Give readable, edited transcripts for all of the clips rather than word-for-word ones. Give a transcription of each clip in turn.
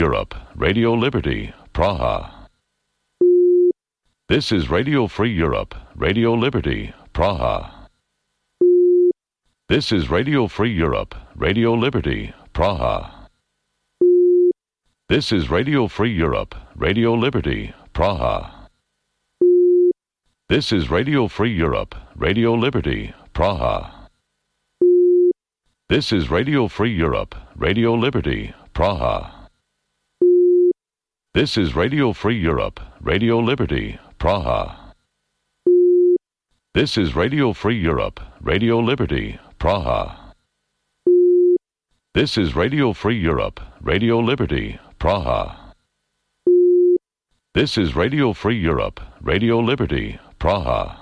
Europe, Radio Liberty, Praha. This is Radio Free Europe, Radio Liberty, Praha. This is Radio Free Europe, Radio Liberty, Praha. This is Radio Free Europe, Radio Liberty, Praha. This is Radio Free Europe, Radio Liberty, Praha. This is Radio Free Europe, Radio Liberty, Praha. This is Radio Free Europe, Radio Liberty, Praha. This is Radio Free Europe, Radio Liberty, Praha. This is Radio Free Europe, Radio Liberty, Praha. This is Radio Free Europe, Radio Liberty, Praha.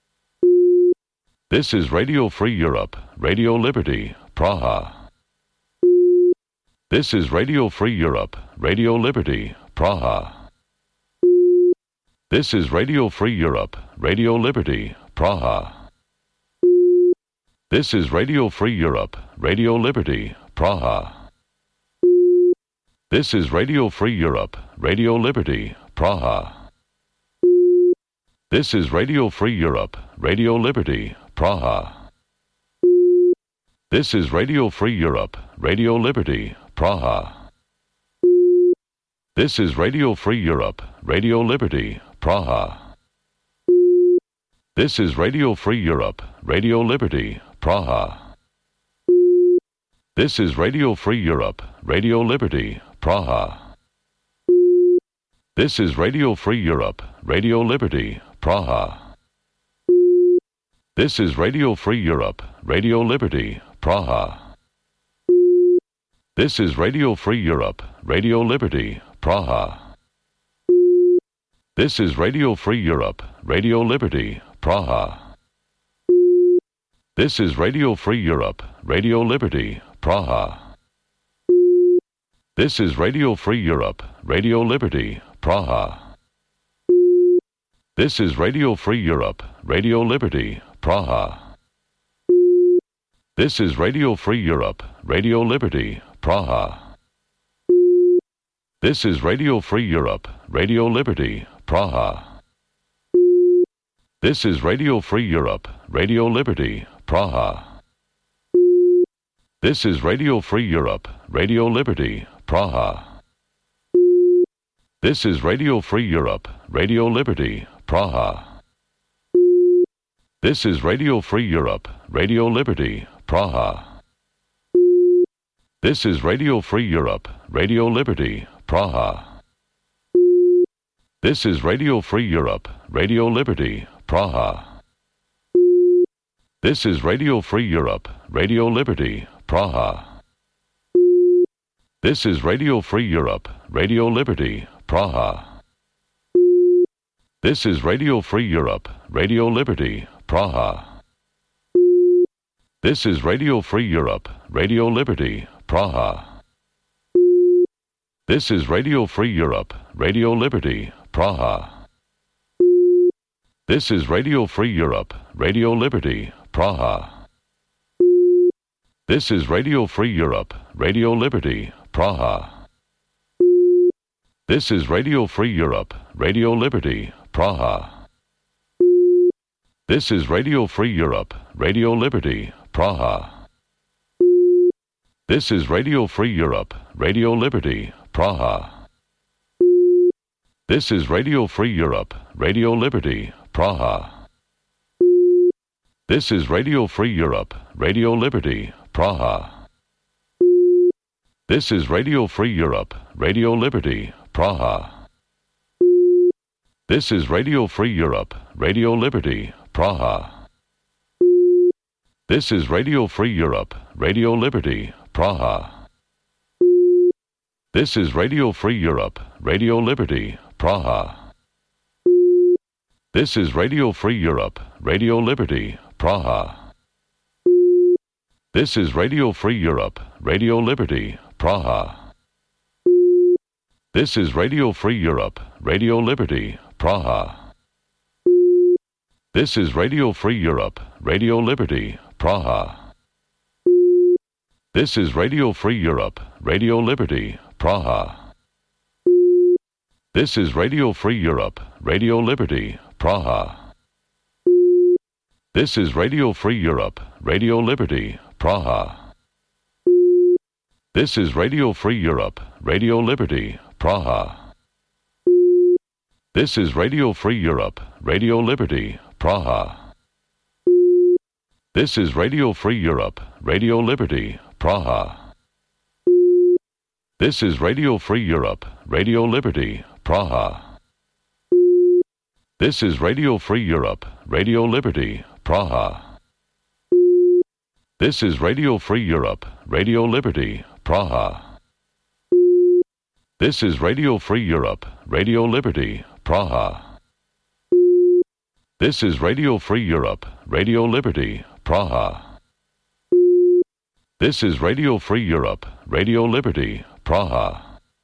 This is Radio Free Europe, Radio Liberty, Praha. This is Radio Free Europe, Radio Liberty, Praha. This is Radio Free Europe, Radio Liberty, Praha. This is Radio Free Europe, Radio Liberty, Praha. This is Radio Free Europe, Radio Liberty, Praha. This is Radio Free Europe, Radio Liberty, Praha. This is Radio Free Europe, Radio Liberty, Praha. This is Radio Free Europe, Radio Liberty, Praha. This is Radio Free Europe, Radio Liberty, Praha. This is Radio Free Europe, Radio Liberty, Praha. This is Radio Free Europe, Radio Liberty, Praha. This is Radio Free Europe, Radio Liberty, Praha. This is Radio Free Europe, Radio Liberty, Praha. This is Radio Free Europe, Radio Liberty, Praha. This is Radio Free Europe, Radio Liberty, Praha. This is Radio Free Europe, Radio Liberty, Praha. This is Radio Free Europe, Radio Liberty, Praha. This is Radio Free Europe, Radio Liberty, Praha. This is Radio Free Europe, Radio Liberty, Praha. This is Radio Free Europe, Radio Liberty, Praha. This is Radio Free Europe, Radio Liberty, Praha. This is Radio Free Europe, Radio Liberty, Praha. This is Radio Free Europe, Radio Liberty, Praha. This is Radio Free Europe, Radio Liberty, Praha. This is Radio Free Europe, Radio Liberty, Praha. This is Radio Free Europe, Radio Liberty, Praha. This is Radio Free Europe, Radio Liberty, Praha. This is Radio Free Europe, Radio Liberty, Praha. This is Radio Free Europe, Radio Liberty, Praha. This is Radio Free Europe, Radio Liberty, Praha. This is Radio Free Europe, Radio Liberty, Praha. This is Radio Free Europe, Radio Liberty, Praha. This is Radio Free Europe, Radio Liberty, Praha. This is Radio Free Europe, Radio Liberty, Praha. This is Radio Free Europe, Radio Liberty, Praha. This is Radio Free Europe, Radio Liberty, Praha. This is Radio Free Europe, Radio Liberty, Praha. This is Radio Free Europe, Radio Liberty, Praha. This is Radio Free Europe, Radio Liberty, Praha. This is Radio Free Europe, Radio Liberty, Praha. This is Radio Free Europe, Radio Liberty, Praha. This is Radio Free Europe, Radio Liberty, Praha. This is Radio Free Europe, Radio Liberty, Praha. This is Radio Free Europe, Radio Liberty, Praha. This is Radio Free Europe, Radio Liberty, Praha. This is Radio Free Europe, Radio Liberty, Praha. This is Radio Free Europe, Radio Liberty, Praha. This is Radio Free Europe, Radio Liberty, Praha. This is Radio Free Europe, Radio Liberty, Praha. This is Radio Free Europe, Radio Liberty, Praha. This is Radio Free Europe, Radio Liberty, Praha. This is Radio Free Europe, Radio Liberty, Praha. This is Radio Free Europe, Radio Liberty, Praha. This is Radio Free Europe, Radio Liberty, Praha. This is Radio Free Europe, Radio Liberty, Praha. This is Radio Free Europe, Radio Liberty, Praha. This is Radio Free Europe, Radio Liberty, Praha.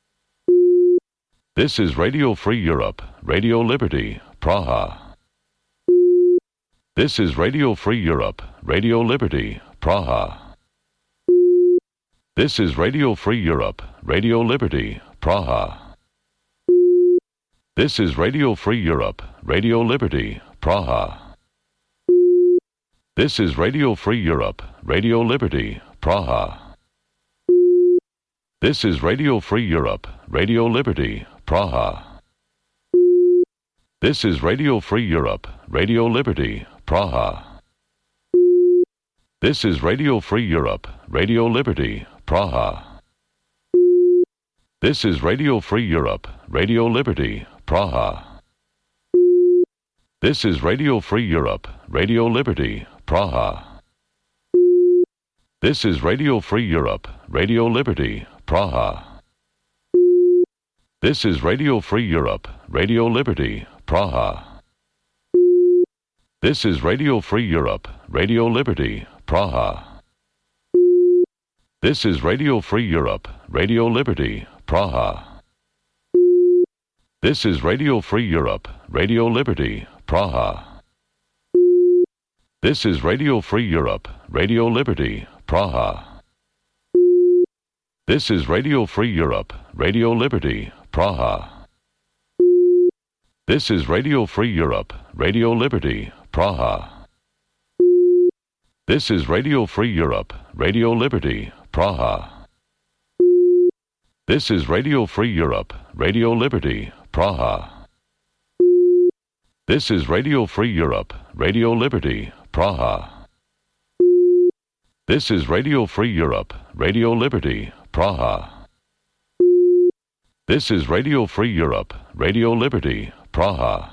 This is Radio Free Europe, Radio Liberty, Praha. This is Radio Free Europe, Radio Liberty, Praha. This is Radio Free Europe, Radio Liberty, Praha. This is Radio Free Europe, Radio Liberty, Praha. This is Radio Free Europe, Radio Liberty, Praha. This is Radio Free Europe, Radio Liberty, Praha. This is Radio Free Europe, Radio Liberty, Praha. This is Radio Free Europe, Radio Liberty, Praha. This is Radio Free Europe, Radio Liberty, Praha. This is Radio Free Europe, Radio Liberty, Praha. This is Radio Free Europe, Radio Liberty, Praha. This is Radio Free Europe, Radio Liberty, Praha. This is Radio Free Europe, Radio Liberty, Praha. This is Radio Free Europe, Radio Liberty, Praha. This is Radio Free Europe, Radio Liberty, Praha. This is Radio Free Europe, Radio Liberty, Praha. This is Radio Free Europe, Radio Liberty, Praha. This is Radio Free Europe, Radio Liberty, Praha. This is Radio Free Europe, Radio Liberty, Praha. This is Radio Free Europe, Radio Liberty, Praha. This is Radio Free Europe, Radio Liberty, Praha. This is Radio Free Europe, Radio Liberty, Praha. This is Radio Free Europe, Radio Liberty, Praha.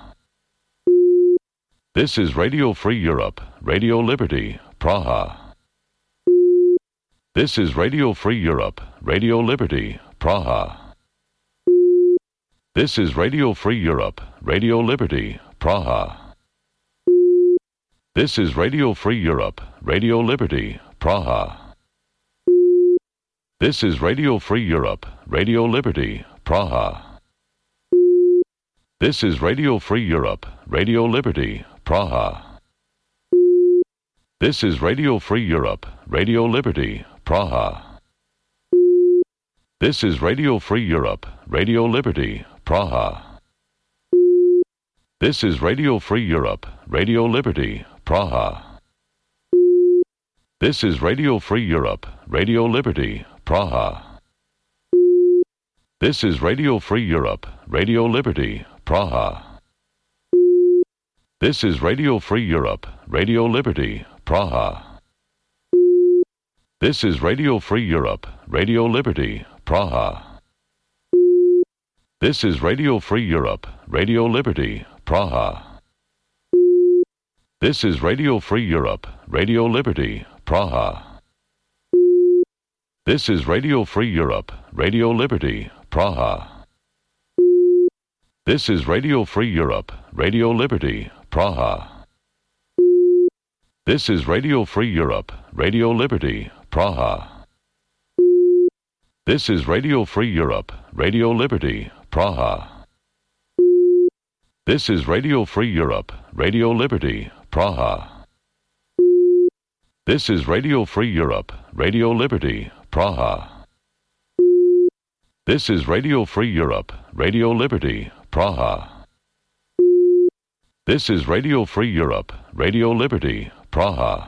This is Radio Free Europe, Radio Liberty, Praha. This is Radio Free Europe, Radio Liberty, Praha. This is Radio Free Europe, Radio Liberty, Praha. This is Radio Free Europe, Radio Liberty, Praha. This is Radio Free Europe, Radio Liberty, Praha. This is Radio Free Europe, Radio Liberty, Praha. This is Radio Free Europe, Radio Liberty, Praha. This is Radio Free Europe, Radio Liberty, Praha. This is Radio Free Europe, Radio Liberty, Praha. This is Radio Free Europe, Radio Liberty, Praha. This is Radio Free Europe, Radio Liberty, Praha. This is Radio Free Europe, Radio Liberty, Praha. This is Radio Free Europe, Radio Liberty, Praha. This is Radio Free Europe, Radio Liberty, Praha. This is Radio Free Europe, Radio Liberty, Praha. This is Radio Free Europe, Radio Liberty, Praha. This is Radio Free Europe, Radio Liberty, Praha. This is Radio Free Europe, Radio Liberty, Praha. This is Radio Free Europe, Radio Liberty, Praha. This is Radio Free Europe, Radio Liberty, Praha. This is Radio Free Europe, Radio Liberty, Praha. This is Radio Free Europe, Radio Liberty, Praha. This is Radio Free Europe, Radio Liberty, Praha.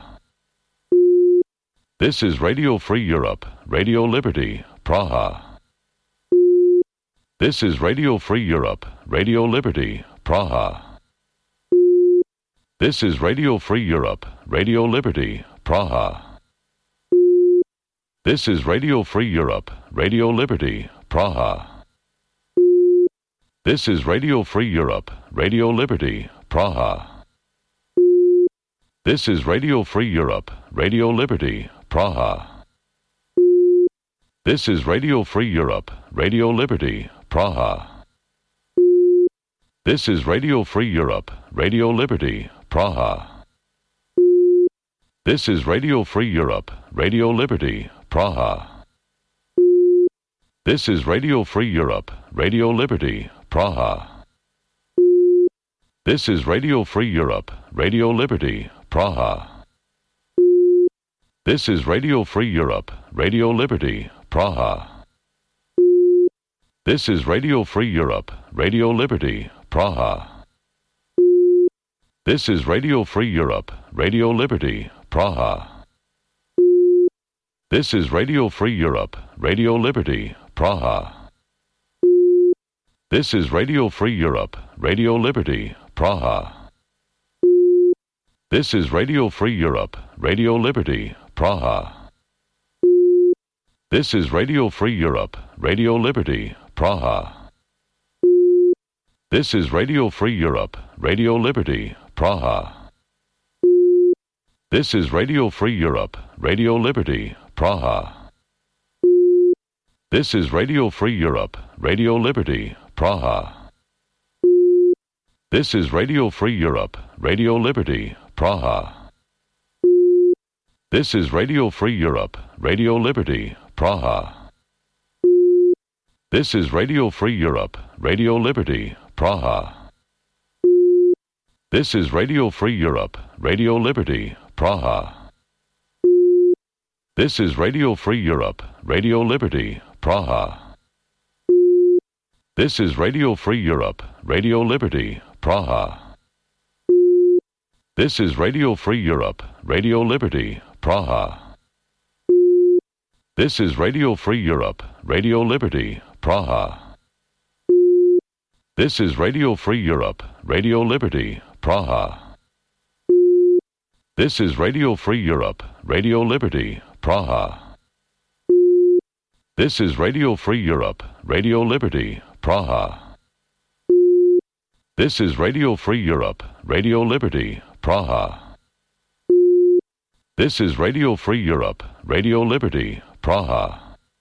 This is Radio Free Europe, Radio Liberty, Praha. This is Radio Free Europe, Radio Liberty, Praha. This is Radio Free Europe, Radio Liberty, Praha. This is Radio Free Europe, Radio Liberty, Praha. This is Radio Free Europe, Radio Liberty, Praha. This is Radio Free Europe, Radio Liberty, Praha. This is Radio Free Europe, Radio Liberty, Praha. This is Radio Free Europe, Radio Liberty, Praha. This is Radio Free Europe, Radio Liberty, Praha. This is Radio Free Europe, Radio Liberty, Praha. This is Radio Free Europe, Radio Liberty, Praha. This is Radio Free Europe, Radio Liberty, Praha. This is Radio Free Europe, Radio Liberty, Praha. This is Radio Free Europe, Radio Liberty, Praha. This is Radio Free Europe, Radio Liberty, Praha. This is Radio Free Europe, Radio Liberty, Praha. This is Radio Free Europe, Radio Liberty, Praha. This is Radio Free Europe, Radio Liberty, Praha. This is Radio Free Europe, Radio Liberty, Praha. This is Radio Free Europe, Radio Liberty, Praha. This is Radio Free Europe, Radio Liberty, Praha. This is Radio Free Europe, Radio Liberty, Praha. This is Radio Free Europe, Radio Liberty, Praha. This is Radio Free Europe, Radio Liberty, Praha. This is Radio Free Europe, Radio Liberty, Praha. This is Radio Free Europe, Radio Liberty, Praha. This is Radio Free Europe, Radio Liberty, Praha. This is Radio Free Europe, Radio Liberty, Praha. This is Radio Free Europe, Radio Liberty, Praha. This is Radio Free Europe, Radio Liberty, Praha. This is Radio Free Europe, Radio Liberty, Praha. This is Radio Free Europe, Radio Liberty, Praha. This is Radio Free Europe, Radio Liberty, Praha. This is Radio Free Europe, Radio Liberty, Praha.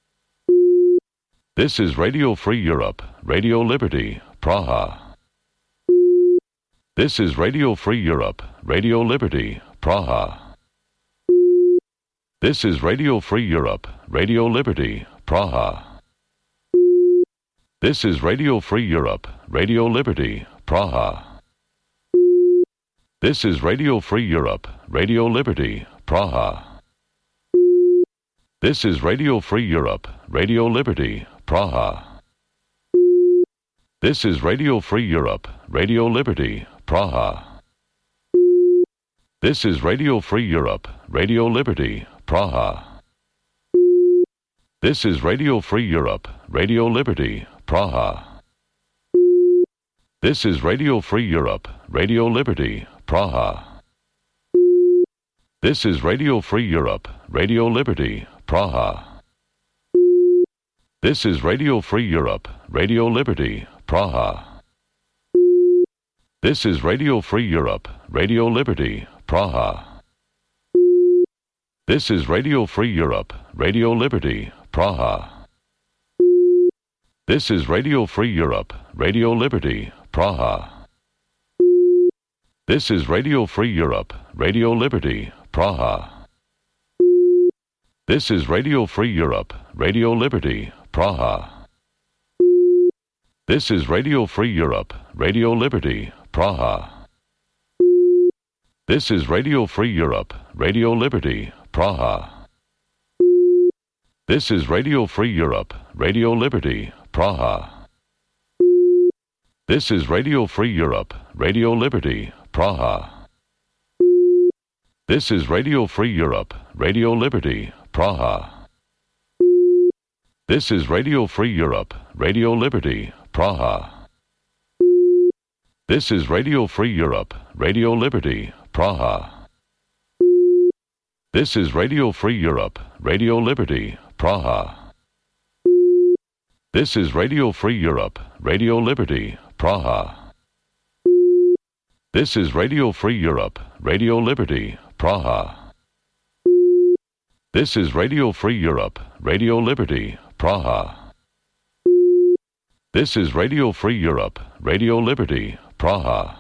This is Radio Free Europe, Radio Liberty, Praha. This is Radio Free Europe, Radio Liberty, Praha. This is Radio Free Europe, Radio Liberty, Praha. This is Radio Free Europe, Radio Liberty, Praha. This is Radio Free Europe, Radio Liberty, Praha. This is Radio Free Europe, Radio Liberty, Praha. This is Radio Free Europe, Radio Liberty, Praha. This is Radio Free Europe, Radio Liberty, Praha. This is Radio Free Europe, Radio Liberty, Praha. This is Radio Free Europe, Radio Liberty, Praha. This is Radio Free Europe, Radio Liberty, Praha. This is Radio Free Europe, Radio Liberty, Praha. This is Radio Free Europe, Radio Liberty, Praha. This is Radio Free Europe, Radio Liberty, Praha. This is Radio Free Europe, Radio Liberty, Praha. This is Radio Free Europe, Radio Liberty, Praha. This is Radio Free Europe, Radio Liberty, Praha. This is Radio Free Europe, Radio Liberty, Praha. This is Radio Free Europe, Radio Liberty, Praha. This is Radio Free Europe, Radio Liberty, Praha. This is Radio Free Europe, Radio Liberty, Praha. This is Radio Free Europe, Radio Liberty, Praha. This is Radio Free Europe, Radio Liberty, Praha. This is Radio Free Europe, Radio Liberty, Praha. This is Radio Free Europe, Radio Liberty, Praha. This is Radio Free Europe, Radio Liberty, Praha. This is Radio Free Europe, Radio Liberty, Praha. This is Radio Free Europe, Radio Liberty, Praha. This is Radio Free Europe, Radio Liberty, Praha.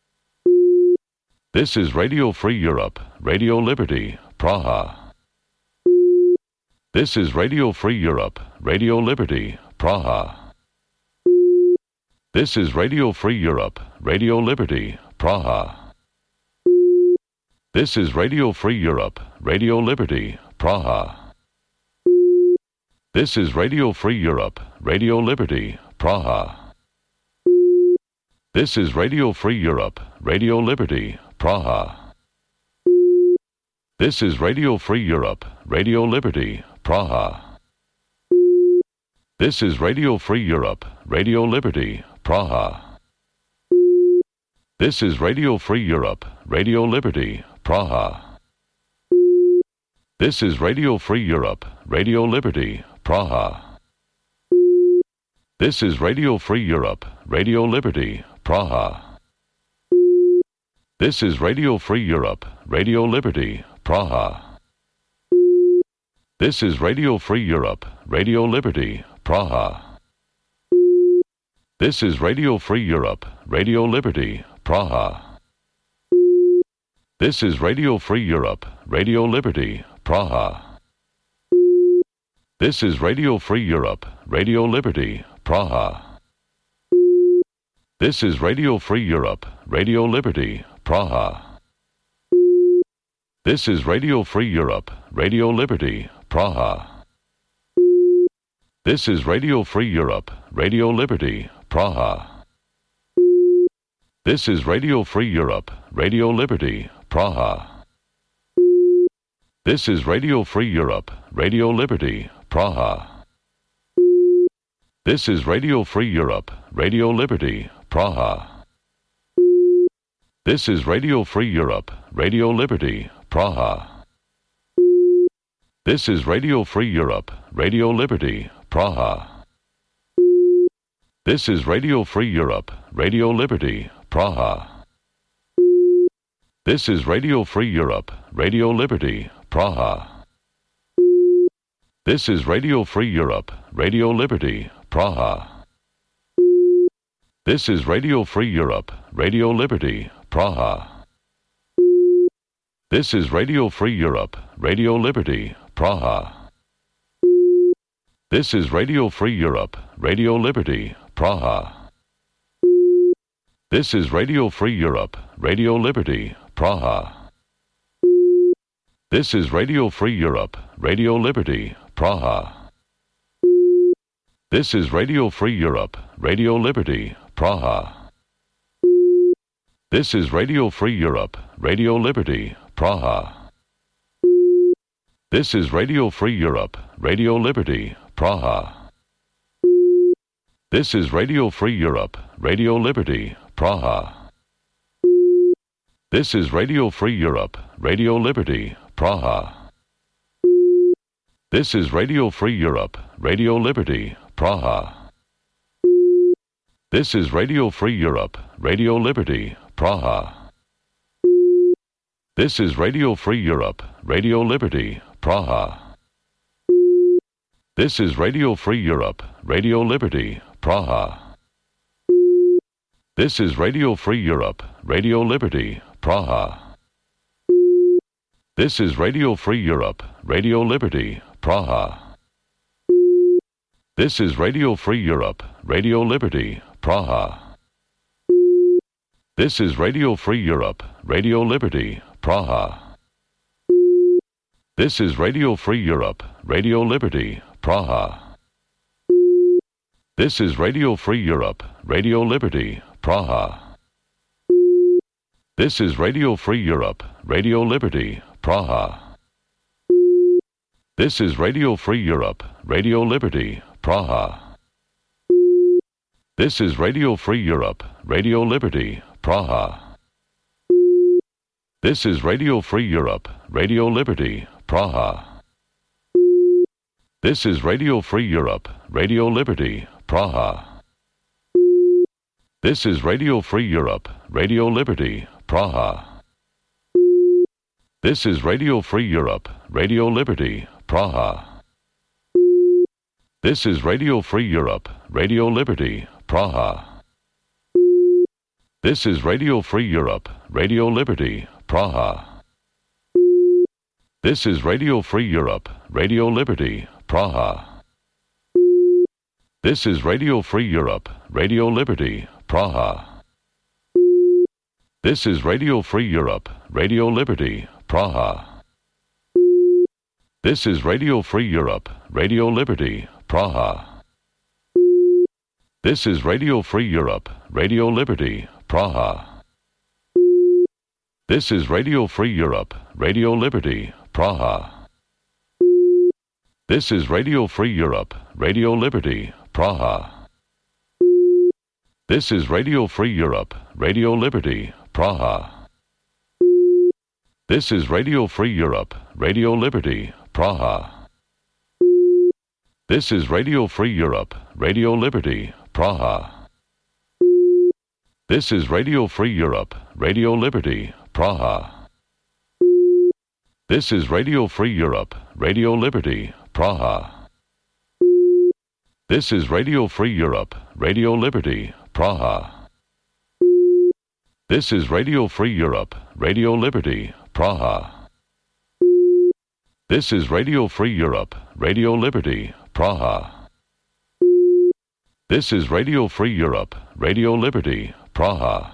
This is Radio Free Europe, Radio Liberty, Praha. This is Radio Free Europe, Radio Liberty, Praha. This is Radio Free Europe, Radio Liberty, Praha. This is Radio Free Europe, Radio Liberty, Praha. This is Radio Free Europe, Radio Liberty, Praha. This is Radio Free Europe, Radio Liberty, Praha. This is Radio Free Europe, Radio Liberty, Praha. This is Radio Free Europe, Radio Liberty, Praha. This is Radio Free Europe, Radio Liberty, Praha. This is Radio Free Europe, Radio Liberty, Praha. This is Radio Free Europe, Radio Liberty, Praha. This is Radio Free Europe, Radio Liberty, Praha. This is Radio Free Europe, Radio Liberty, Praha. This is Radio Free Europe, Radio Liberty, Praha. This is Radio Free Europe, Radio Liberty, Praha. This is Radio Free Europe, Radio Liberty, Praha. This is Radio Free Europe, Radio Liberty, Praha. This is Radio Free Europe, Radio Liberty, Praha. This is Radio Free Europe, Radio Liberty, Praha. This is Radio Free Europe, Radio Liberty, Praha. This is Radio Free Europe, Radio Liberty, Praha. This is Radio Free Europe, Radio Liberty, Praha. This is Radio Free Europe, Radio Liberty, Praha. This is Radio Free Europe, Radio Liberty, Praha. This is Radio Free Europe, Radio Liberty, Praha. This is Radio Free Europe, Radio Liberty, Praha. This is Radio Free Europe, Radio Liberty, Praha. This is Radio Free Europe, Radio Liberty, Praha. This is Radio Free Europe, Radio Liberty, Praha. This is Radio Free Europe, Radio Liberty, Praha. This is Radio Free Europe, Radio Liberty, Praha. This is Radio Free Europe, Radio Liberty, Praha. This is Radio Free Europe, Radio Liberty, Praha. This is Radio Free Europe, Radio Liberty, Praha. This is Radio Free Europe, Radio Liberty, Praha. This is Radio Free Europe, Radio Liberty, Praha. This is Radio Free Europe, Radio Liberty, Praha. This is Radio Free Europe, Radio Liberty, Praha. This is Radio Free Europe, Radio Liberty, Praha. This is Radio Free Europe, Radio Liberty, Praha. This is Radio Free Europe, Radio Liberty, Praha. This is Radio Free Europe, Radio Liberty, Praha. This is Radio Free Europe, Radio Liberty, Praha. This is Radio Free Europe, Radio Liberty, Praha. This is Radio Free Europe, Radio Liberty, Praha. This is Radio Free Europe, Radio Liberty, Praha. This is Radio Free Europe, Radio Liberty, Praha. This is Radio Free Europe, Radio Liberty, Praha. This is Radio Free Europe, Radio Liberty, Praha. This is Radio Free Europe, Radio Liberty, Praha. This is Radio Free Europe, Radio Liberty, Praha. This is Radio Free Europe, Radio Liberty, Praha. This is Radio Free Europe, Radio Liberty, Praha. This is Radio Free Europe, Radio Liberty, Praha. This is Radio Free Europe, Radio Liberty, Praha. This is Radio Free Europe, Radio Liberty, Praha. This is Radio Free Europe, Radio Liberty, Praha. This is Radio Free Europe, Radio Liberty, Praha. This is Radio Free Europe, Radio Liberty, Praha. This is Radio Free Europe, Radio Liberty, Praha. This is Radio Free Europe, Radio Liberty, Praha. This is Radio Free Europe, Radio Liberty, Praha. This is Radio Free Europe, Radio Liberty, Praha. This is Radio Free Europe, Radio Liberty, Praha. This is Radio Free Europe, Radio Liberty, Praha. This is Radio Free Europe, Radio Liberty, Praha. This is Radio Free Europe, Radio Liberty, Praha. This is Radio Free Europe, Radio Liberty, Praha. This is Radio Free Europe, Radio Liberty, Praha. This is Radio Free Europe, Radio Liberty, Praha. This is Radio Free Europe, Radio Liberty, Praha. This is Radio Free Europe, Radio Liberty, Praha.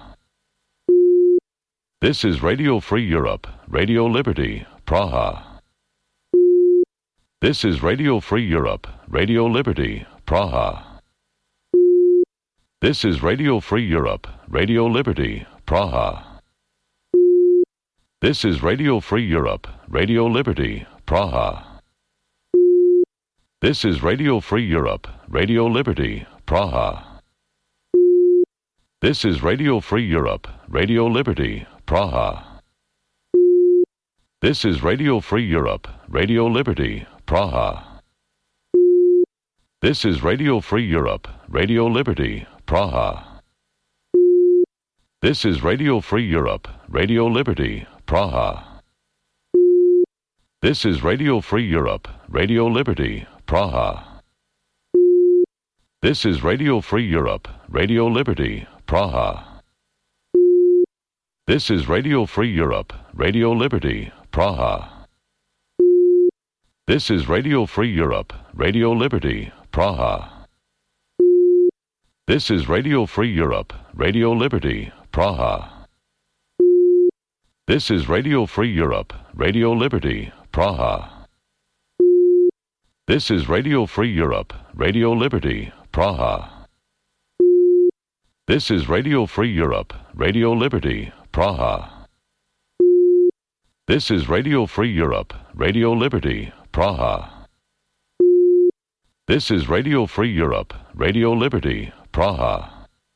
This is Radio Free Europe, Radio Liberty, Praha. This is Radio Free Europe, Radio Liberty, Praha. This is Radio Free Europe, Radio Liberty, Praha. This is Radio Free Europe, Radio Liberty, Praha. This is Radio Free Europe, Radio Liberty, Praha. This is Radio Free Europe, Radio Liberty, Praha. This is Radio Free Europe, Radio Liberty, Praha. This is Radio Free Europe, Radio Liberty, Praha. This is Radio Free Europe, Radio Liberty, Praha. This is Radio Free Europe, Radio Liberty, Praha. This is Radio Free Europe, Radio Liberty, Praha. This is Radio Free Europe, Radio Liberty, Praha. This is Radio Free Europe, Radio Liberty, Praha. This is Radio Free Europe, Radio Liberty, Praha. This is Radio Free Europe, Radio Liberty, Praha. This is Radio Free Europe, Radio Liberty, Praha. This is Radio Free Europe, Radio Liberty, Praha. This is Radio Free Europe, Radio Liberty, Praha. This is Radio Free Europe, Radio Liberty, Praha.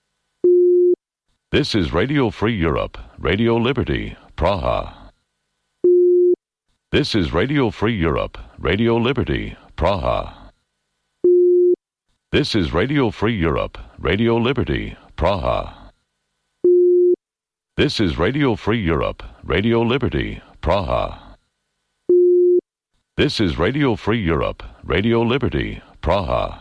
This is Radio Free Europe, Radio Liberty, Praha. This is Radio Free Europe, Radio Liberty, Praha. This is Radio Free Europe, Radio Liberty, Praha. This is Radio Free Europe, Radio Liberty, Praha. This is Radio Free Europe, Radio Liberty, Praha.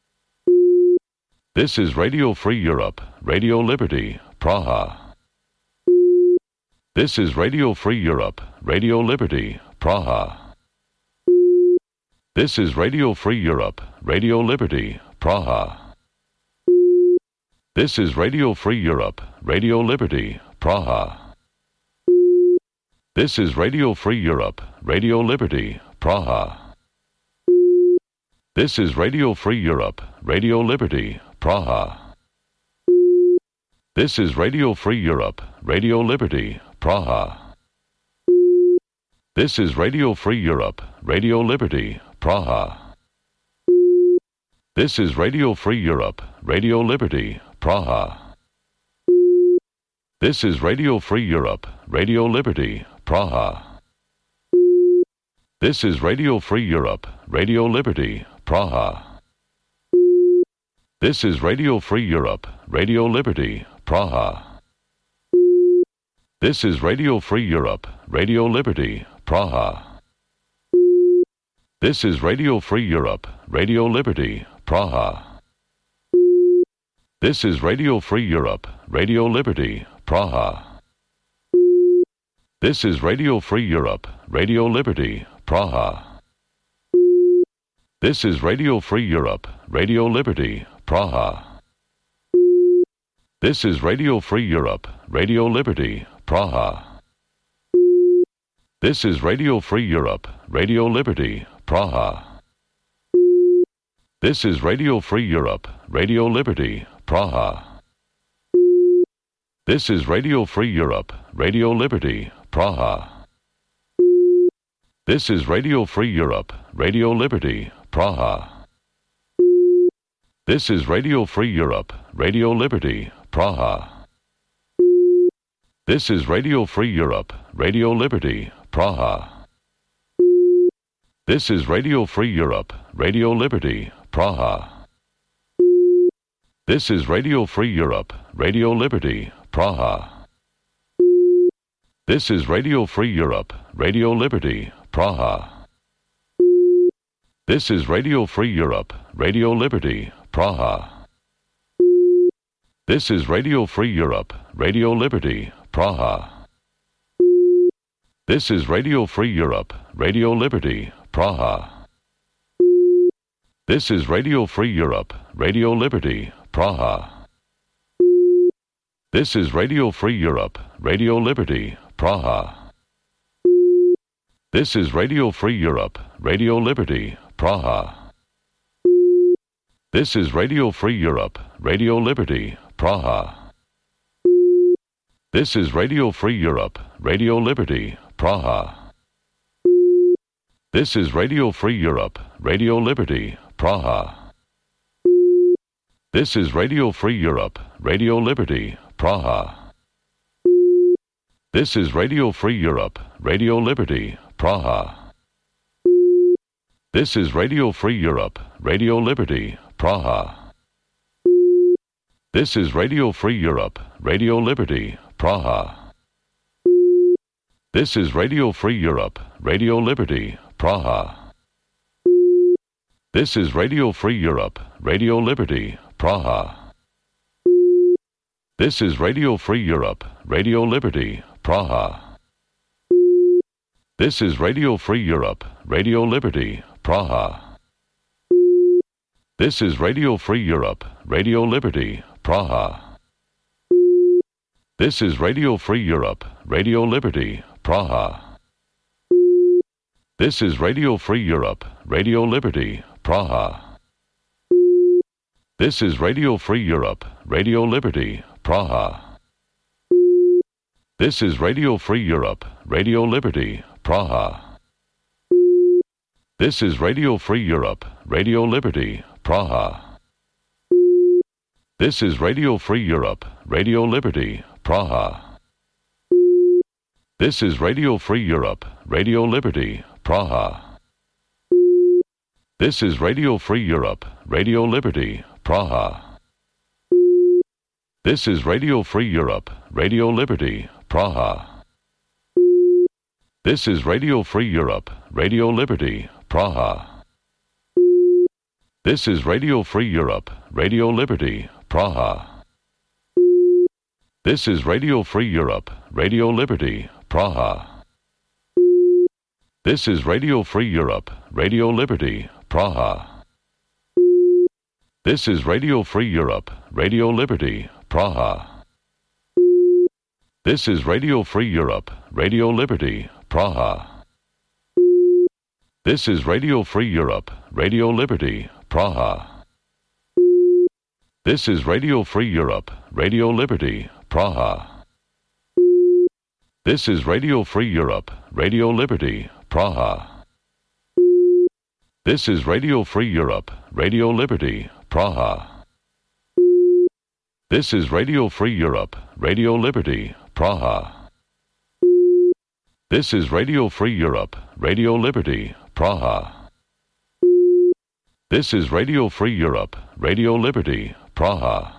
This is Radio Free Europe, Radio Liberty, Praha. This is Radio Free Europe, Radio Liberty, Praha. This is Radio Free Europe, Radio Liberty, Praha. This is Radio Free Europe, Radio Liberty, Praha. This is Radio Free Europe, Radio Liberty, Praha. This is Radio Free Europe, Radio Liberty, Praha. This is Radio Free Europe, Radio Liberty, Praha. This is Radio Free Europe, Radio Liberty, Praha. This is Radio Free Europe, Radio Liberty, Praha. This is Radio Free Europe, Radio Liberty, Praha. This is Radio Free Europe, Radio Liberty, Praha. This is Radio Free Europe, Radio Liberty, Praha. This is Radio Free Europe, Radio Liberty, Praha. This is Radio Free Europe, Radio Liberty, Praha. This is Radio Free Europe, Radio Liberty, Praha. This is Radio Free Europe, Radio Liberty, Praha. This is Radio Free Europe, Radio Liberty, Praha. This is Radio Free Europe, Radio Liberty, Praha. This is Radio Free Europe, Radio Liberty, Praha. This is Radio Free Europe, Radio Liberty, Praha. This is Radio Free Europe, Radio Liberty, Praha. This is Radio Free Europe, Radio Liberty, Praha. This is Radio Free Europe, Radio Liberty, Praha. This is Radio Free Europe, Radio Liberty, Praha. This is Radio Free Europe, Radio Liberty, Praha. This is Radio Free Europe, Radio Liberty, Praha. This is Radio Free Europe, Radio Liberty, Praha. This is Radio Free Europe, Radio Liberty, Praha. This is Radio Free Europe, Radio Liberty, Praha. This is Radio Free Europe, Radio Liberty, Praha. This is Radio Free Europe, Radio Liberty, Praha. This is Radio Free Europe, Radio Liberty, Praha. This is Radio Free Europe, Radio Liberty, Praha. This is Radio Free Europe, Radio Liberty, Praha. This is Radio Free Europe, Radio Liberty, Praha. This is Radio Free Europe, Radio Liberty, Praha. This is Radio Free Europe, Radio Liberty, Praha. This is Radio Free Europe, Radio Liberty, Praha. This is Radio Free Europe, Radio Liberty, Praha. This is Radio Free Europe, Radio Liberty, Praha. This is Radio Free Europe, Radio Liberty, Praha. This is Radio Free Europe, Radio Liberty, Praha. This is Radio Free Europe, Radio Liberty, Praha. This is Radio Free Europe, Radio Liberty, Praha. This is Radio Free Europe, Radio Liberty, Praha. This is Radio Free Europe, Radio Liberty, Praha. This is Radio Free Europe, Radio Liberty, Praha. This is Radio Free Europe, Radio Liberty, Praha. This is Radio Free Europe, Radio Liberty, Praha. This is Radio Free Europe, Radio Liberty, Praha. This is Radio Free Europe, Radio Liberty, Praha. This is Radio Free Europe, Radio Liberty, Praha. This is Radio Free Europe, Radio Liberty, Praha. This is Radio Free Europe, Radio Liberty, Praha. This is Radio Free Europe, Radio Liberty, Praha. This is Radio Free Europe, Radio Liberty, Praha. This is Radio Free Europe, Radio Liberty, Praha. This is Radio Free Europe, Radio Liberty, Praha. This is Radio Free Europe, Radio Liberty, Praha. This is Radio Free Europe, Radio Liberty, Praha. This is Radio Free Europe, Radio Liberty, Praha. This is Radio Free Europe, Radio Liberty, Praha. This is Radio Free Europe, Radio Liberty, Praha. This is Radio Free Europe, Radio Liberty, Praha. This is Radio Free Europe, Radio Liberty, Praha. This is Radio Free Europe, Radio Liberty, Praha. This is Radio Free Europe, Radio Liberty, Praha.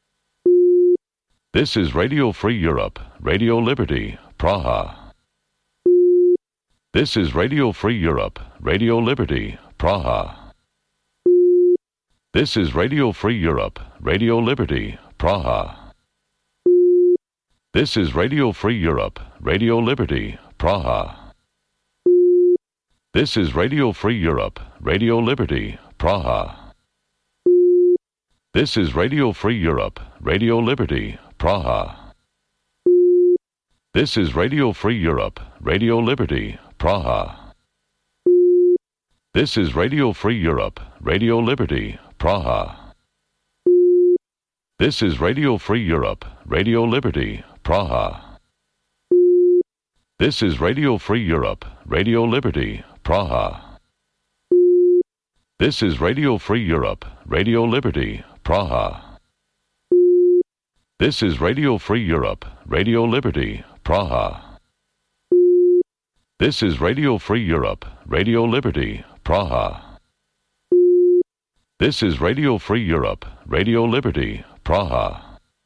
This is Radio Free Europe, Radio Liberty, Praha. This is Radio Free Europe, Radio Liberty, Praha. This is Radio Free Europe, Radio Liberty, Praha. This is Radio Free Europe, Radio Liberty, Praha. This is Radio Free Europe, Radio Liberty, Praha. This is Radio Free Europe, Radio Liberty, Praha. This is Radio Free Europe, Radio Liberty, Praha. This is Radio Free Europe, Radio Liberty, Praha. This is Radio Free Europe, Radio Liberty, Praha. This is Radio Free Europe, Radio Liberty, Praha. This is Radio Free Europe, Radio Liberty, Praha. This is Radio Free Europe, Radio Liberty, Praha. This is Radio Free Europe, Radio Liberty, Praha. This is Radio Free Europe, Radio Liberty, Praha.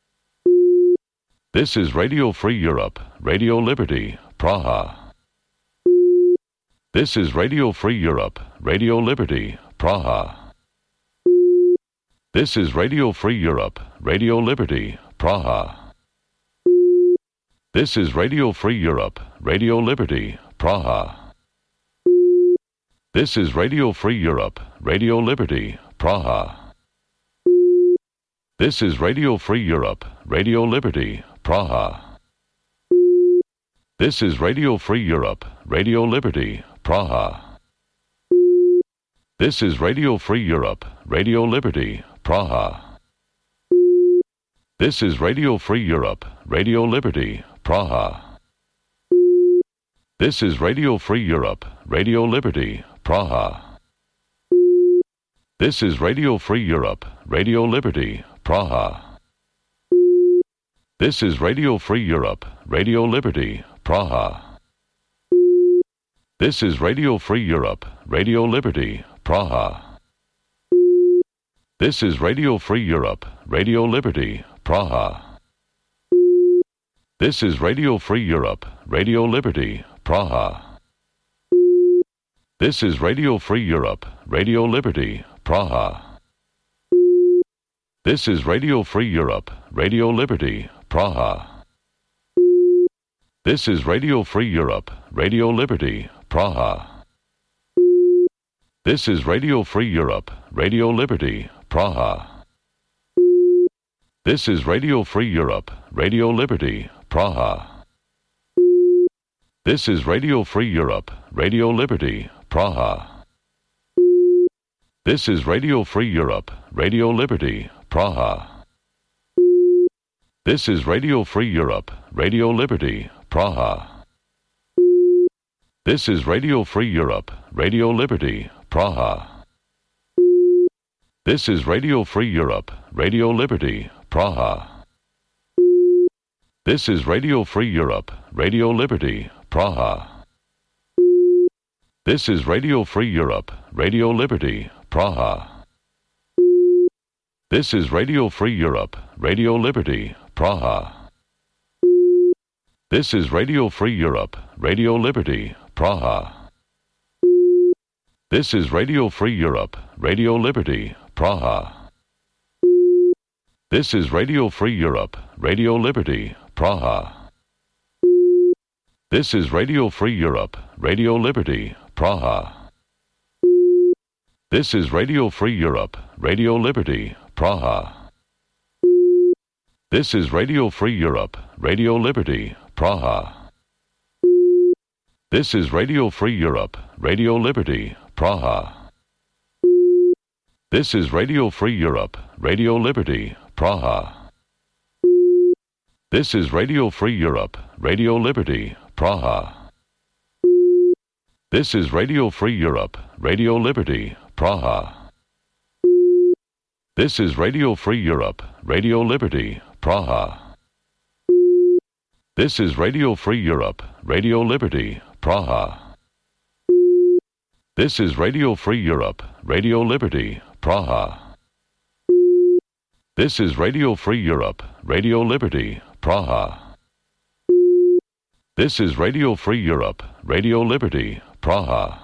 This is Radio Free Europe, Radio Liberty, Praha. This is Radio Free Europe, Radio Liberty, Praha. This is Radio Free Europe, Radio Liberty, Praha. This is Radio Free Europe, Radio Liberty, Praha. This is Radio Free Europe, Radio Liberty, Praha. This is Radio Free Europe, Radio Liberty, Praha. This is Radio Free Europe, Radio Liberty, Praha. This is Radio Free Europe, Radio Liberty, Praha. This is Radio Free Europe, Radio Liberty, Praha. This is Radio Free Europe, Radio Liberty, Praha. This is Radio Free Europe, Radio Liberty, Praha. This is Radio Free Europe, Radio Liberty, Praha. This is Radio Free Europe, Radio Liberty, Praha. This is Radio Free Europe, Radio Liberty, Praha. This is Radio Free Europe, Radio Liberty, Praha. This is Radio Free Europe, Radio Liberty, Praha. This is Radio Free Europe, Radio Liberty, Praha. This is Radio Free Europe, Radio Liberty, Praha. This is Radio Free Europe, Radio Liberty, Praha. This is Radio Free Europe, Radio Liberty, Praha. This is Radio Free Europe, Radio Liberty, Praha. This is Radio Free Europe, Radio Liberty, Praha. This is Radio Free Europe, Radio Liberty, Praha. This is Radio Free Europe, Radio Liberty, Praha. This is Radio Free Europe, Radio Liberty, Praha. This is Radio Free Europe, Radio Liberty, Praha. This is Radio Free Europe, Radio Liberty, Praha. This is Radio Free Europe, Radio Liberty, Praha. This is Radio Free Europe, Radio Liberty, Praha. This is Radio Free Europe, Radio Liberty, Praha. This is Radio Free Europe, Radio Liberty, Praha. This is Radio Free Europe, Radio Liberty, Praha. This is Radio Free Europe, Radio Liberty, Praha. This is Radio Free Europe, Radio Liberty, Praha. This is Radio Free Europe, Radio Liberty, Praha. This is Radio Free Europe, Radio Liberty, Praha. This is Radio Free Europe, Radio Liberty, Praha. This is Radio Free Europe, Radio Liberty, Praha. This is Radio Free Europe, Radio Liberty, Praha. This is Radio Free Europe, Radio Liberty, Praha. This is Radio Free Europe, Radio Liberty, Praha. This is Radio Free Europe, Radio Liberty, Praha. This is Radio Free Europe, Radio Liberty, Praha.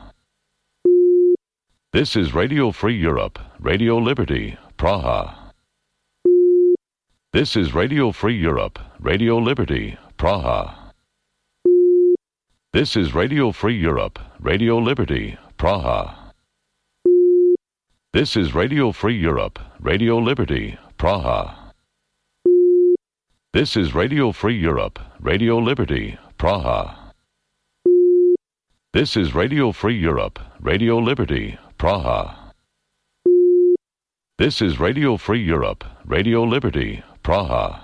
This is Radio Free Europe, Radio Liberty, Praha. This is Radio Free Europe, Radio Liberty, Praha. This is Radio Free Europe, Radio Liberty, Praha. This is Radio Free Europe, Radio Liberty, Praha. This is Radio Free Europe, Radio Liberty, Praha. This is Radio Free Europe, Radio Liberty, Praha. This is Radio Free Europe, Radio Liberty, Praha.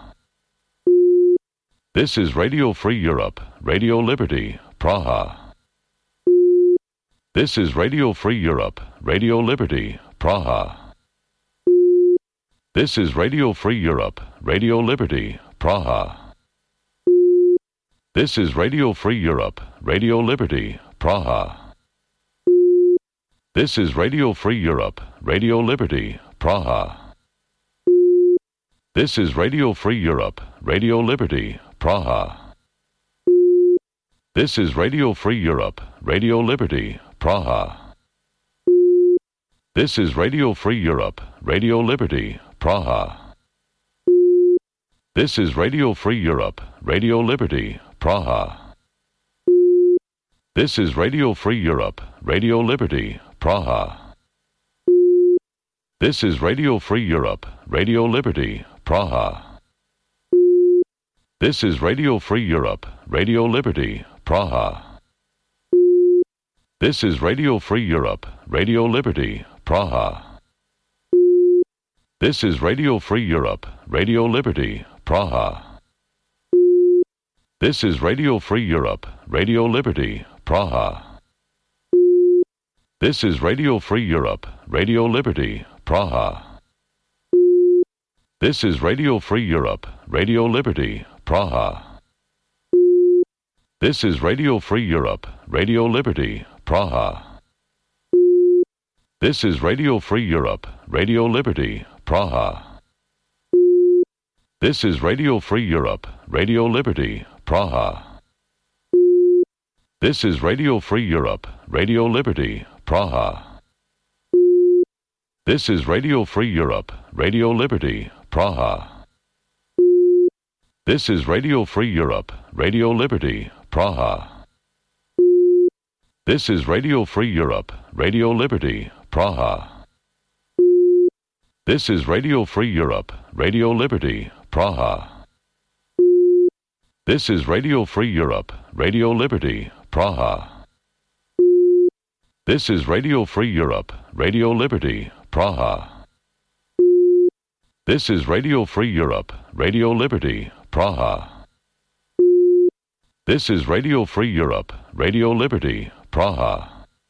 This is Radio Free Europe, Radio Liberty, Praha. This is Radio Free Europe, Radio Liberty, Praha. This is Radio Free Europe, Radio Liberty, Praha. This is Radio Free Europe, Radio Liberty, Praha. This is Radio Free Europe, Radio Liberty, Praha. This is Radio Free Europe, Radio Liberty, Praha. This is Radio Free Europe, Radio Liberty, Praha. This is Radio Free Europe, Radio Liberty, Praha. This is Radio Free Europe, Radio Liberty, Praha. This is Radio Free Europe, Radio Liberty, Praha. This is Radio Free Europe, Radio Liberty, Praha. This is Radio Free Europe, Radio Liberty, Praha. This is Radio Free Europe, Radio Liberty, Praha. This is Radio Free Europe, Radio Liberty, Praha. This is Radio Free Europe, Radio Liberty, Praha. This is Radio Free Europe, Radio Liberty, Praha. This is Radio Free Europe, Radio Liberty, Praha. This is Radio Free Europe, Radio Liberty, Praha. This is Radio Free Europe, Radio Liberty, Praha. This is Radio Free Europe, Radio Liberty, Praha. This is Radio Free Europe, Radio Liberty, Praha. This is Radio Free Europe, Radio Liberty, Praha. This is Radio Free Europe, Radio Liberty, Praha. This is Radio Free Europe, Radio Liberty, Praha. This is Radio Free Europe, Radio Liberty, Praha. This is Radio Free Europe, Radio Liberty, Praha. This is Radio Free Europe, Radio Liberty, Praha. This is Radio Free Europe, Radio Liberty, Praha. This is Radio Free Europe, Radio Liberty, Praha.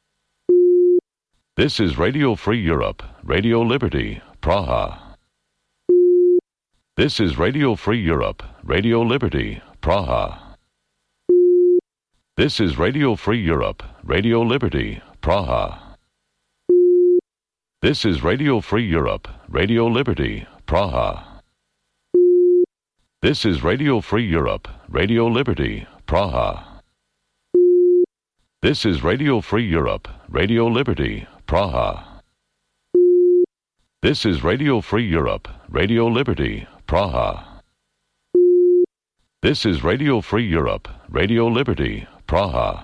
This is Radio Free Europe, Radio Liberty, Praha. This is Radio Free Europe, Radio Liberty, Praha. This is Radio Free Europe, Radio Liberty, Praha. This is Radio Free Europe, Radio Liberty, Praha. This is Radio Free Europe, Radio Liberty, Praha. This is Radio Free Europe, Radio Liberty, Praha. This is Radio Free Europe, Radio Liberty, Praha. This is Radio Free Europe, Radio Liberty, Praha.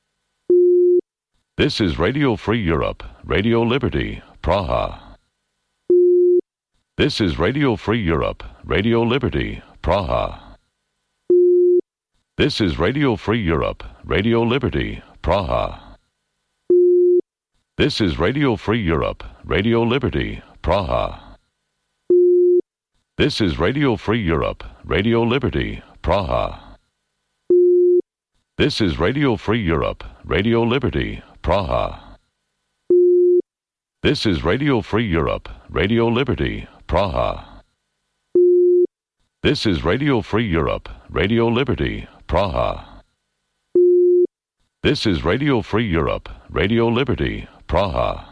This is Radio Free Europe, Radio Liberty, Praha. This is Radio Free Europe, Radio Liberty, Praha. This is Radio Free Europe, Radio Liberty, Praha. This is Radio Free Europe, Radio Liberty, Praha. This is Radio Free Europe, Radio Liberty, Praha. This is Radio Free Europe, Radio Liberty, Praha. This is Radio Free Europe, Radio Liberty, Praha. This is Radio Free Europe, Radio Liberty, Praha. This is Radio Free Europe, Radio Liberty, Praha.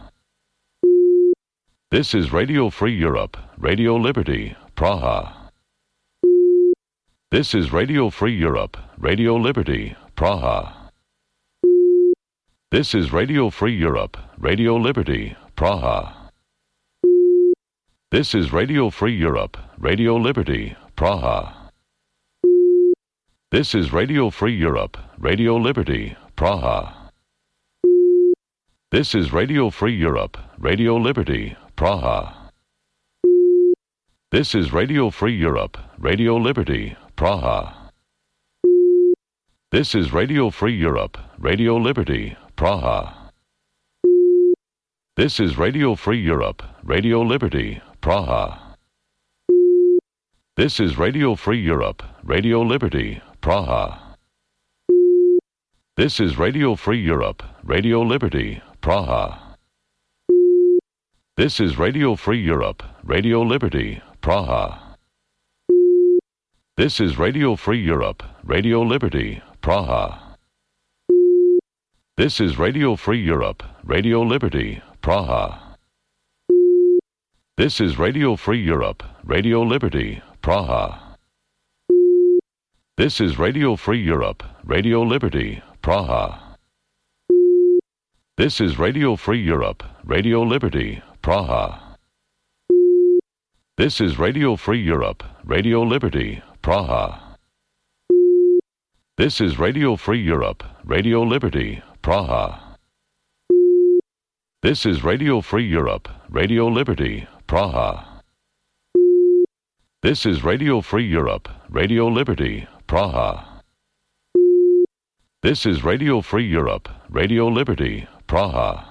This is Radio Free Europe, Radio Liberty, Praha. This is Radio Free Europe, Radio Liberty, Praha. This is Radio Free Europe, Radio Liberty, Praha. This is Radio Free Europe, Radio Liberty, Praha. This is Radio Free Europe, Radio Liberty, Praha. This is Radio Free Europe, Radio Liberty, Praha. This is Radio Free Europe, Radio Liberty, Praha. This is Radio Free Europe, Radio Liberty, Praha. This is Radio Free Europe, Radio Liberty, Praha. This is Radio Free Europe, Radio Liberty, Praha. This is Radio Free Europe, Radio Liberty, Praha. This is Radio Free Europe, Radio Liberty, Praha. This is Radio Free Europe, Radio Liberty, Praha. This is Radio Free Europe, Radio Liberty, Praha. This is Radio Free Europe, Radio Liberty, Praha. This is Radio Free Europe, Radio Liberty, Praha. This is Radio Free Europe, Radio Liberty, Praha. This is Radio Free Europe, Radio Liberty, Praha. This is Radio Free Europe, Radio Liberty, Praha. This is Radio Free Europe, Radio Liberty, Praha. This is Radio Free Europe, Radio Liberty, Praha. This is Radio Free Europe, Radio Liberty, Praha.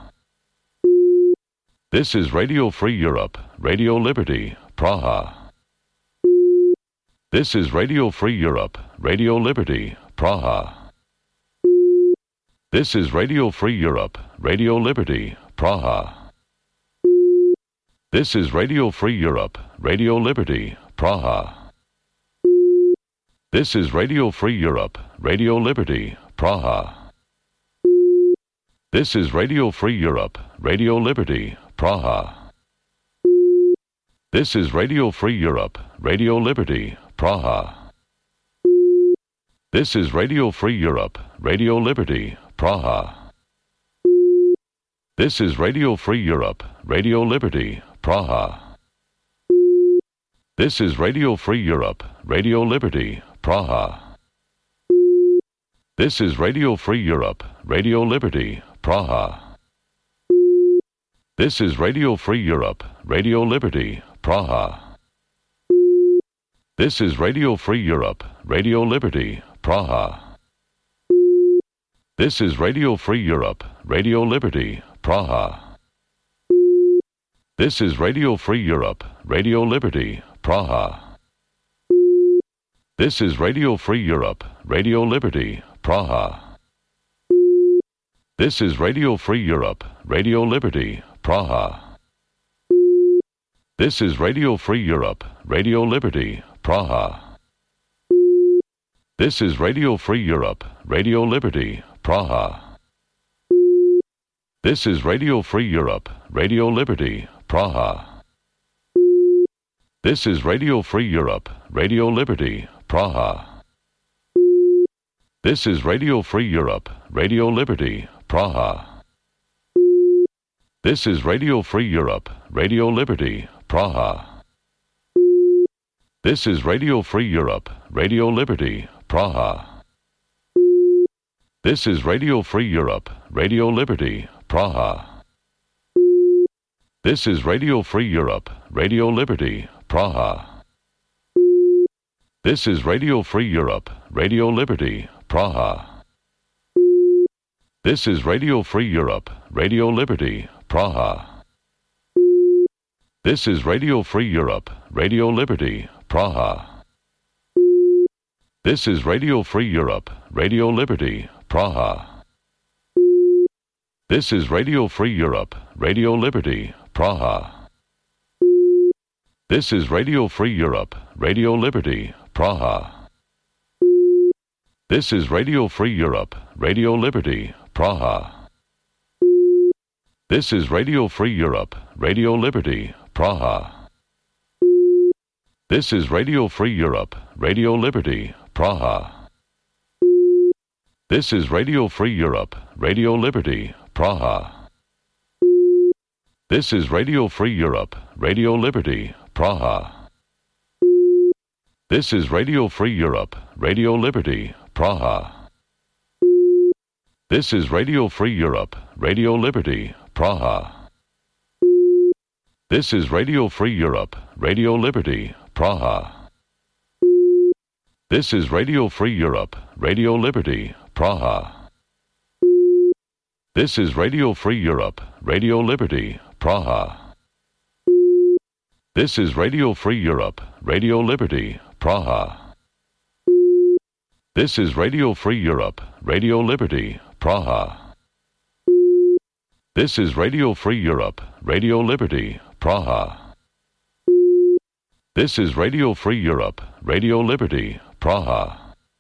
This is Radio Free Europe, Radio Liberty, Praha. This is Radio Free Europe, Radio Liberty, Praha. This is Radio Free Europe, Radio Liberty, Praha. This is Radio Free Europe, Radio Liberty, Praha. This is Radio Free Europe, Radio Liberty, Praha. This is Radio Free Europe, Radio Liberty, Praha. This is Radio Free Europe, Radio Liberty, Praha. This is Radio Free Europe, Radio Liberty, Praha. This is Radio Free Europe, Radio Liberty, Praha. This is Radio Free Europe, Radio Liberty, Praha. This is Radio Free Europe, Radio Liberty, Praha. This is Radio Free Europe, Radio Liberty, Praha. This is Radio Free Europe, Radio Liberty, Praha. This is Radio Free Europe, Radio Liberty, Praha. This is Radio Free Europe, Radio Liberty, Praha. This is Radio Free Europe, Radio Liberty, Praha. This is Radio Free Europe, Radio Liberty, Praha. This is Radio Free Europe, Radio Liberty, Praha. This is Radio Free Europe, Radio Liberty, Praha. This is Radio Free Europe, Radio Liberty, Praha. This is Radio Free Europe, Radio Liberty, Praha. This is Radio Free Europe, Radio Liberty, Praha. This is Radio Free Europe, Radio Liberty, Praha. This is Radio Free Europe, Radio Liberty, Praha. This is Radio Free Europe, Radio Liberty, Praha. This is Radio Free Europe, Radio Liberty, Praha. This is Radio Free Europe, Radio Liberty, Praha. This is Radio Free Europe, Radio Liberty, Praha. This is Radio Free Europe, Radio Liberty, Praha. This is Radio Free Europe, Radio Liberty, Praha. This is Radio Free Europe, Radio Liberty, Praha. This is Radio Free Europe, Radio Liberty, Praha. This is Radio Free Europe, Radio Liberty, Praha. This is Radio Free Europe, Radio Liberty, Praha. This is Radio Free Europe, Radio Liberty, Praha. This is Radio Free Europe, Radio Liberty, Praha. This is Radio Free Europe, Radio Liberty, Praha. This is Radio Free Europe, Radio Liberty, Praha. This is Radio Free Europe, Radio Liberty, Praha. This is Radio Free Europe, Radio Liberty, Praha. This is Radio Free Europe, Radio Liberty, Praha. This is Radio Free Europe, Radio Liberty, Praha. This is Radio Free Europe, Radio Liberty, Praha. This is Radio Free Europe, Radio Liberty, Praha. This is Radio Free Europe, Radio Liberty, Praha. This is Radio Free Europe, Radio Liberty, Praha.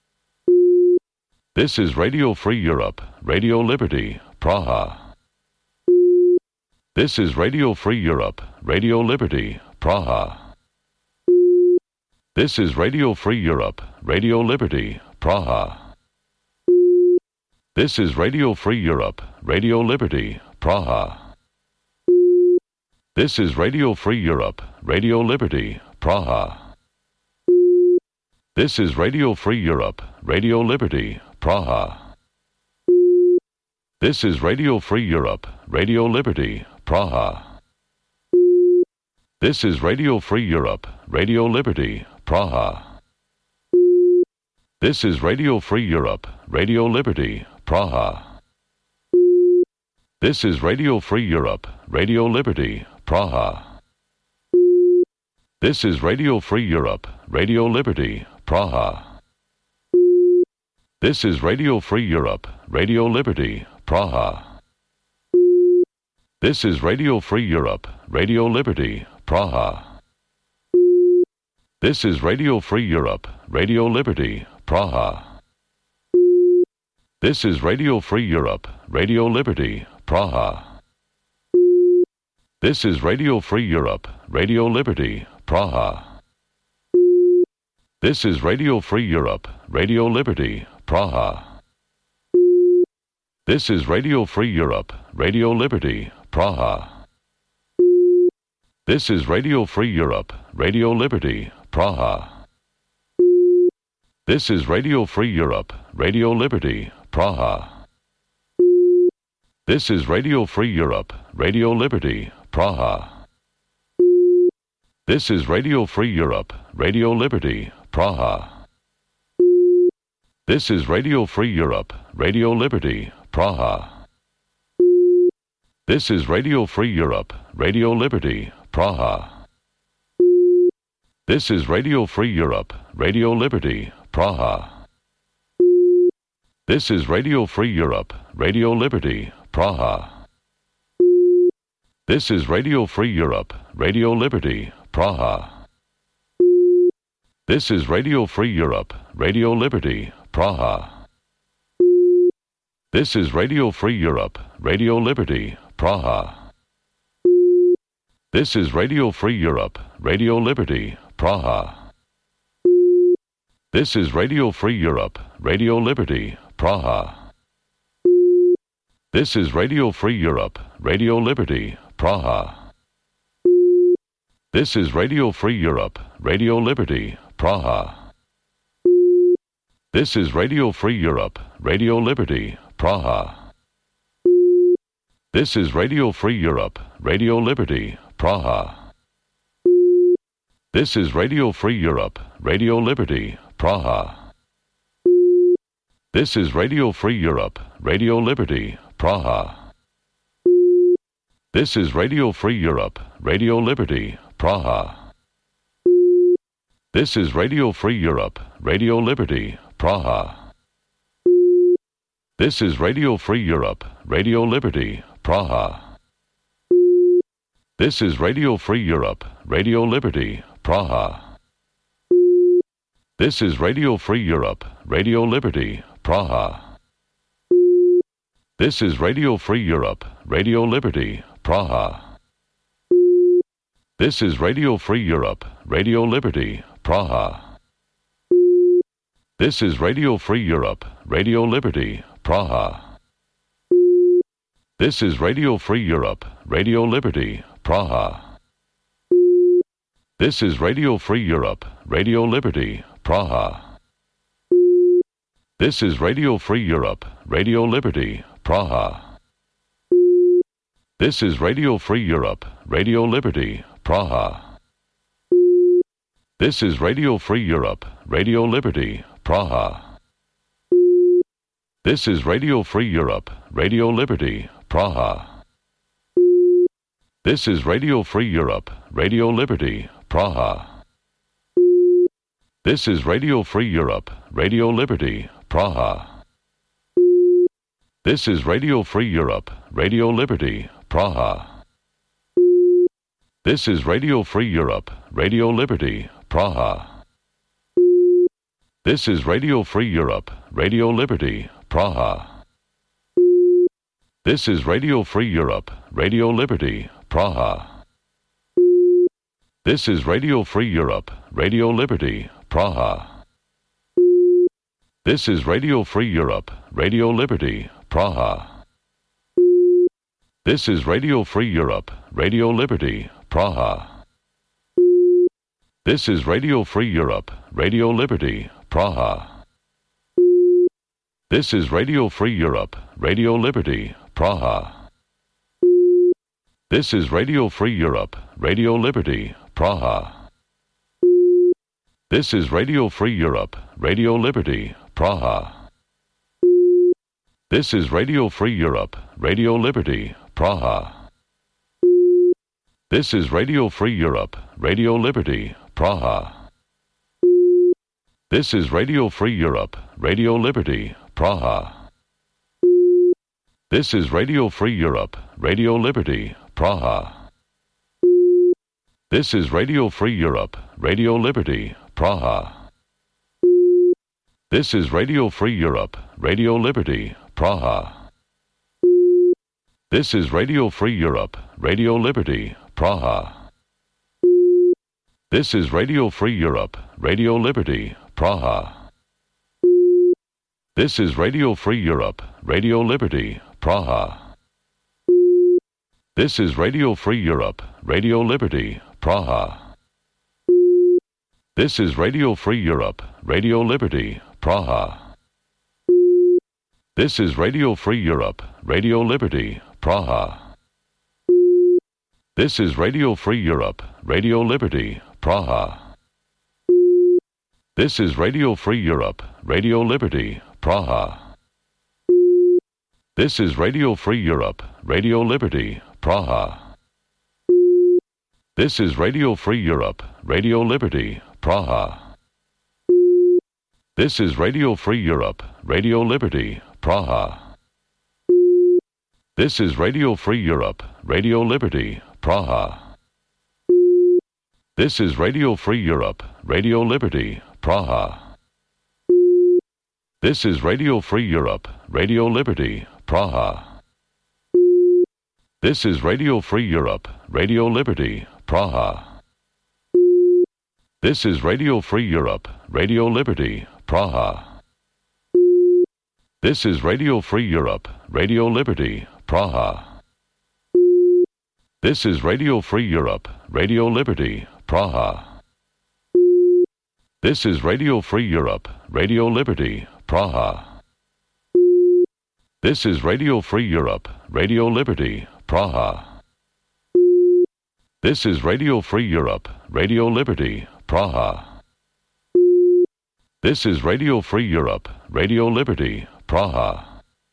This is Radio Free Europe, Radio Liberty, Praha. This is Radio Free Europe, Radio Liberty, Praha. This is Radio Free Europe, Radio Liberty, Praha. This is Radio Free Europe, Radio Liberty, Praha. This is Radio Free Europe, Radio Liberty, Praha. This is Radio Free Europe, Radio Liberty, Praha. This is Radio Free Europe, Radio Liberty, Praha. This is Radio Free Europe, Radio Liberty, Praha. This is Radio Free Europe, Radio Liberty, Praha. This is Radio Free Europe, Radio Liberty, Praha. This is Radio Free Europe, Radio Liberty, Praha. This is Radio Free Europe, Radio Liberty, Praha. This is Radio Free Europe, Radio Liberty, Praha. This is Radio Free Europe, Radio Liberty, Praha. This is Radio Free Europe, Radio Liberty, Praha. This is Radio Free Europe, Radio Liberty, Praha. This is Radio Free Europe, Radio Liberty, Praha. This is Radio Free Europe, Radio Liberty, Praha. This is Radio Free Europe, Radio Liberty, Praha. This is Radio Free Europe, Radio Liberty, Praha. This is Radio Free Europe, Radio Liberty, Praha. This is Radio Free Europe, Radio Liberty, Praha. This is Radio Free Europe, Radio Liberty, Praha. This is Radio Free Europe, Radio Liberty, Praha. This is Radio Free Europe, Radio Liberty, Praha. This is Radio Free Europe, Radio Liberty, Praha. This is Radio Free Europe, Radio Liberty, Praha. This is Radio Free Europe, Radio Liberty, Praha. This is Radio Free Europe, Radio Liberty, Praha. This is Radio Free Europe, Radio Liberty, Praha. This is Radio Free Europe, Radio Liberty, Praha. This is Radio Free Europe, Radio Liberty, Praha. This is Radio Free Europe, Radio Liberty, Praha. This is Radio Free Europe, Radio Liberty, Praha. This is Radio Free Europe, Radio Liberty, Praha. This is Radio Free Europe, Radio Liberty, Praha. This is Radio Free Europe, Radio Liberty, Praha. This is Radio Free Europe, Radio Liberty, Praha. This is Radio Free Europe, Radio Liberty, Praha. This is Radio Free Europe, Radio Liberty, Praha. This is Radio Free Europe, Radio Liberty, Praha. This is Radio Free Europe, Radio Liberty, Praha. This is Radio Free Europe, Radio Liberty, Praha. This is Radio Free Europe, Radio Liberty, Praha. This is Radio Free Europe, Radio Liberty, Praha. This is Radio Free Europe, Radio Liberty, Praha. This is Radio Free Europe, Radio Liberty, Praha. This is Radio Free Europe, Radio Liberty, Praha. This is Radio Free Europe, Radio Liberty, Praha. This is Radio Free Europe, Radio Liberty, Praha. This is Radio Free Europe, Radio Liberty, Praha. This is Radio Free Europe, Radio Liberty, Praha. This is Radio Free Europe, Radio Liberty, Praha. This is Radio Free Europe, Radio Liberty, Praha. This is Radio Free Europe, Radio Liberty, Praha. This is Radio Free Europe, Radio Liberty, Praha. This is Radio Free Europe, Radio Liberty, Praha. This is Radio Free Europe, Radio Liberty, Praha. This is Radio Free Europe, Radio Liberty, Praha. This is Radio Free Europe, Radio Liberty, Praha. This is Radio Free Europe, Radio Liberty, Praha. This is Radio Free Europe, Radio Liberty, Praha. This is Radio Free Europe, Radio Liberty, Praha. This is Radio Free Europe, Radio Liberty, Praha. This is Radio Free Europe, Radio Liberty, Praha. This is Radio Free Europe, Radio Liberty, Praha. This is Radio Free Europe, Radio Liberty, Praha. This is Radio Free Europe, Radio Liberty, Praha. This is Radio Free Europe, Radio Liberty, Praha. This is Radio Free Europe, Radio Liberty, Praha. This is Radio Free Europe, Radio Liberty, Praha. This is Radio Free Europe, Radio Liberty, Praha. This is Radio Free Europe, Radio Liberty, Praha. This is Radio Free Europe, Radio Liberty, Praha. This is Radio Free Europe, Radio Liberty, Praha. This is Radio Free Europe, Radio Liberty, Praha. This is Radio Free Europe, Radio Liberty, Praha. This is Radio Free Europe, Radio Liberty, Praha. This is Radio Free Europe, Radio Liberty, Praha. This is Radio Free Europe, Radio Liberty, Praha. This is Radio Free Europe, Radio Liberty, Praha. This is Radio Free Europe, Radio Liberty, Praha. This is Radio Free Europe, Radio Liberty, Praha. This is Radio Free Europe, Radio Liberty, Praha. This is Radio Free Europe, Radio Liberty, Praha. This is Radio Free Europe, Radio Liberty, Praha. This is Radio Free Europe, Radio Liberty, Praha. This is Radio Free Europe, Radio Liberty, Praha. This is Radio Free Europe, Radio Liberty, Praha. This is Radio Free Europe, Radio Liberty, Praha. This is Radio Free Europe, Radio Liberty, Praha. This is Radio Free Europe, Radio Liberty, Praha.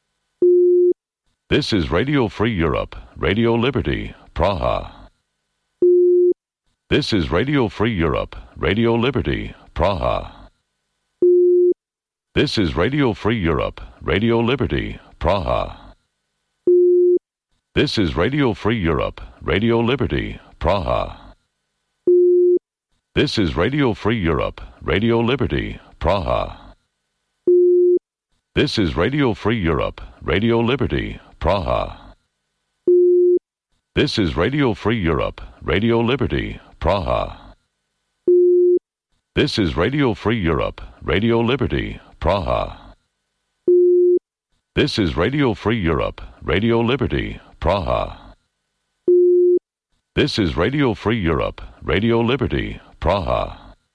This is Radio Free Europe, Radio Liberty, Praha. This is Radio Free Europe, Radio Liberty, Praha. This is Radio Free Europe, Radio Liberty, Praha. This is Radio Free Europe, Radio Liberty, Praha. This is Radio Free Europe, Radio Liberty, Praha. This is Radio Free Europe, Radio Liberty, Praha. This is Radio Free Europe, Radio Liberty, Praha. This is Radio Free Europe, Radio Liberty, Praha. This is Radio Free Europe, Radio Liberty, Praha. This is Radio Free Europe, Radio Liberty, Praha.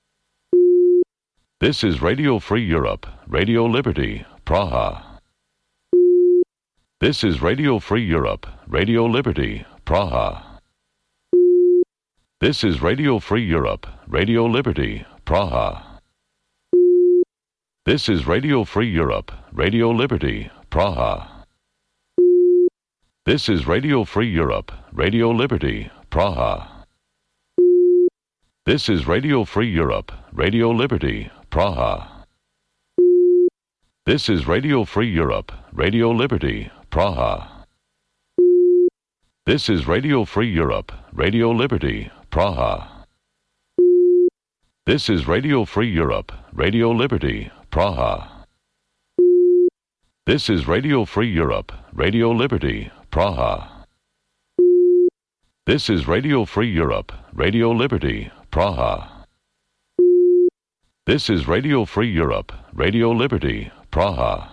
This is Radio Free Europe, Radio Liberty, Praha. This is Radio Free Europe, Radio Liberty, Praha. This is Radio Free Europe, Radio Liberty, Praha. This is Radio Free Europe, Radio Liberty, Praha. This is Radio Free Europe, Radio Liberty, Praha. This is Radio Free Europe, Radio Liberty, Praha. This is Radio Free Europe, Radio Liberty, Praha. This is Radio Free Europe, Radio Liberty, Praha. This is Radio Free Europe, Radio Liberty, Praha. This is Radio Free Europe, Radio Liberty, Praha. This is Radio Free Europe, Radio Liberty, Praha. This is Radio Free Europe, Radio Liberty, Praha.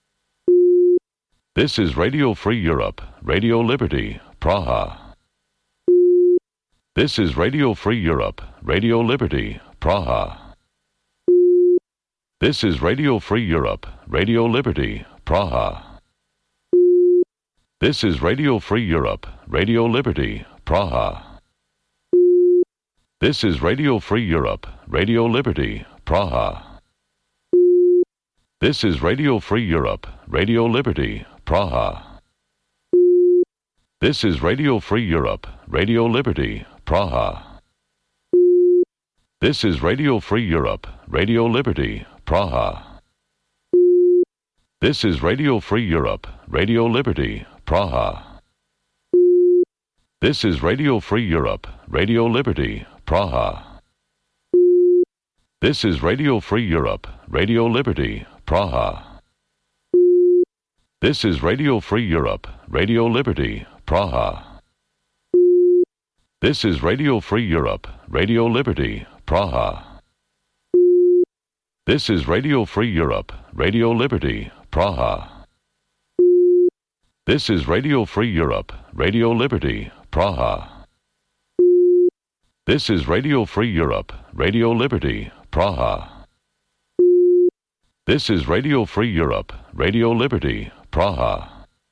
This is Radio Free Europe, Radio Liberty, Praha. This is Radio Free Europe, Radio Liberty, Praha. This is Radio Free Europe, Radio Liberty, Praha. This is Radio Free Europe, Radio Liberty, Praha. This is Radio Free Europe, Radio Liberty, Praha. This is Radio Free Europe, Radio Liberty, Praha. This is Radio Free Europe, Radio Liberty, Praha. This is Radio Free Europe, Radio Liberty, Praha. This is Radio Free Europe, Radio Liberty, Praha. This is Radio Free Europe, Radio Liberty, Praha. This is Radio Free Europe, Radio Liberty, Praha. This is Radio Free Europe, Radio Liberty, Praha. This is Radio Free Europe, Radio Liberty, Praha. This is Radio Free Europe, Radio Liberty, Praha. This is Radio Free Europe, Radio Liberty, Praha. This is Radio Free Europe, Radio Liberty, Praha. This is Radio Free Europe, Radio Liberty, Praha.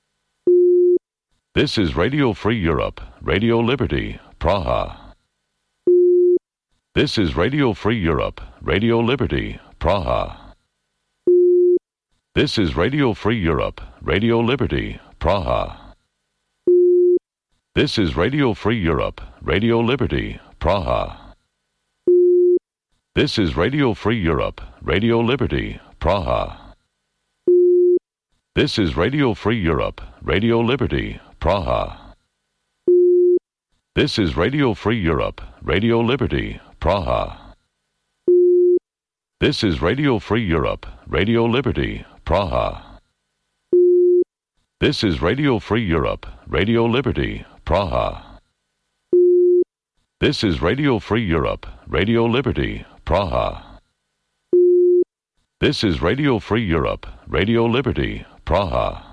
This is Radio Free Europe, Radio Liberty, Praha. This is Radio Free Europe, Radio Liberty, Praha. This is Radio Free Europe, Radio Liberty, Praha. This is Radio Free Europe, Radio Liberty, Praha. This is Radio Free Europe, Radio Liberty, Praha. This is Radio Free Europe, Radio Liberty, Praha. This is Radio Free Europe, Radio Liberty, Praha. This is Radio Free Europe, Radio Liberty, Praha. This is Radio Free Europe, Radio Liberty, Praha. This is Radio Free Europe, Radio Liberty, Praha. This is Radio Free Europe, Radio Liberty, Praha.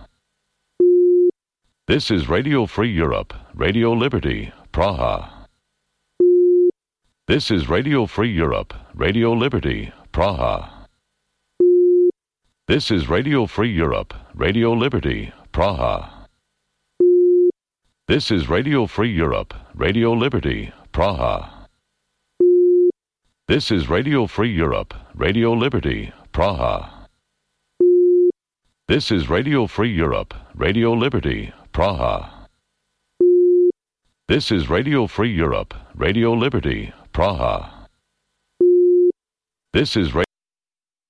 This is Radio Free Europe, Radio Liberty, Praha. This is Radio Free Europe, Radio Liberty, Praha. This is Radio Free Europe, Radio Liberty, Praha. This is Radio Free Europe, Radio Liberty, Praha. This is Radio Free Europe, Radio Liberty, Praha. This is Radio Free Europe, Radio Liberty, Praha. This is Radio Free Europe, Radio Liberty, Praha. This is